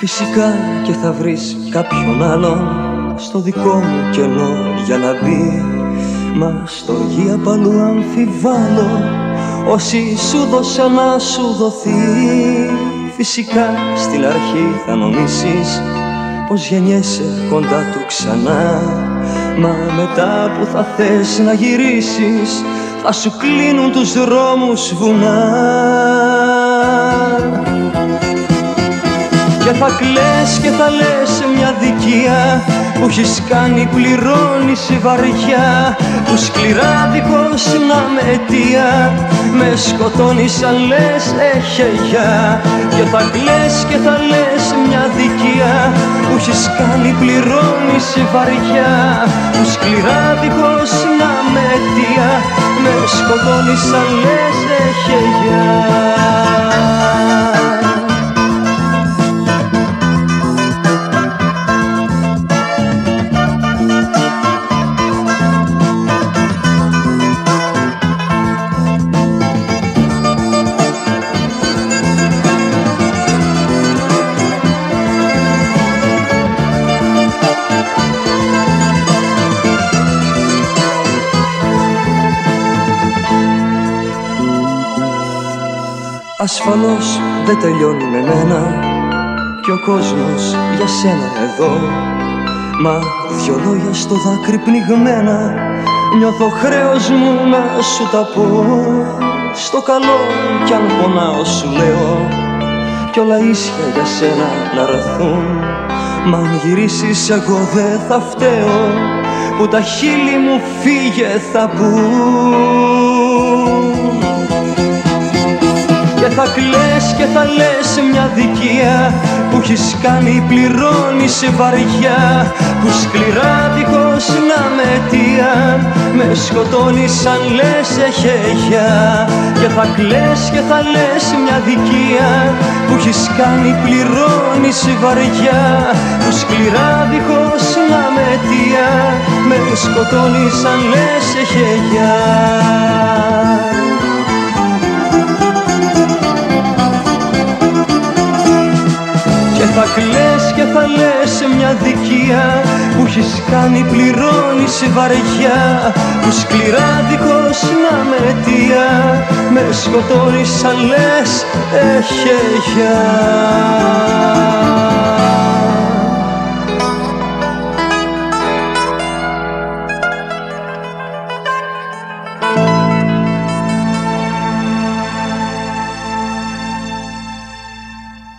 Φυσικά και θα βρεις κάποιον άλλον στο δικό μου κενό για να μπει. Μα στοργή απαλού αμφιβάλλω, όσοι σου δώσα να σου δοθεί. Φυσικά στην αρχή θα νομίσεις πως γεννιέσαι κοντά του ξανά. Μα μετά που θα θες να γυρίσεις, θα σου κλείνουν τους δρόμους βουνά. Και θα κλαις και θα λες μια δικία που έχεις κάνει, πληρώνεις βαριά, που σκληρά δίχως να με αιτία με σκοτώνεις αν λες έχε γεια. Και θα κλαις και θα λες μια δικία που έχεις κάνει, πληρώνεις βαριά, που σκληρά δίχως να με αιτία με σκοτώνεις αν λες έχε γεια. Ασφαλώς δεν τελειώνει με μένα κι ο κόσμος για σένα εδώ. Μα δυο λόγια στο δάκρυ πνιγμένα νιώθω χρέος μου να σου τα πω. Στο καλό κι αν πονάω σου λέω, κι όλα ίσια για σένα να ραθούν. Μα αν γυρίσεις εγώ δεν θα φταίω που τα χείλη μου φύγε θα πουν. Και θα κλαις και θα λες μια δικία που έχεις κάνει, πληρώνεις βαριά, που σκληρά δίχως να με αιτία με σκοτώνεις αν λες έχε γεια. Και θα κλαις και θα λες μια δικία που έχεις κάνει, πληρώνεις βαριά, που σκληρά δίχως να με αιτία με σκοτώνεις αν λες έχε γεια. Και θα κλαις και θα λες μια δικία που έχεις κάνει, πληρώνεις βαριά, που σκληρά δίχως να με αιτία με σκοτώνεις αν λες έχε γεια.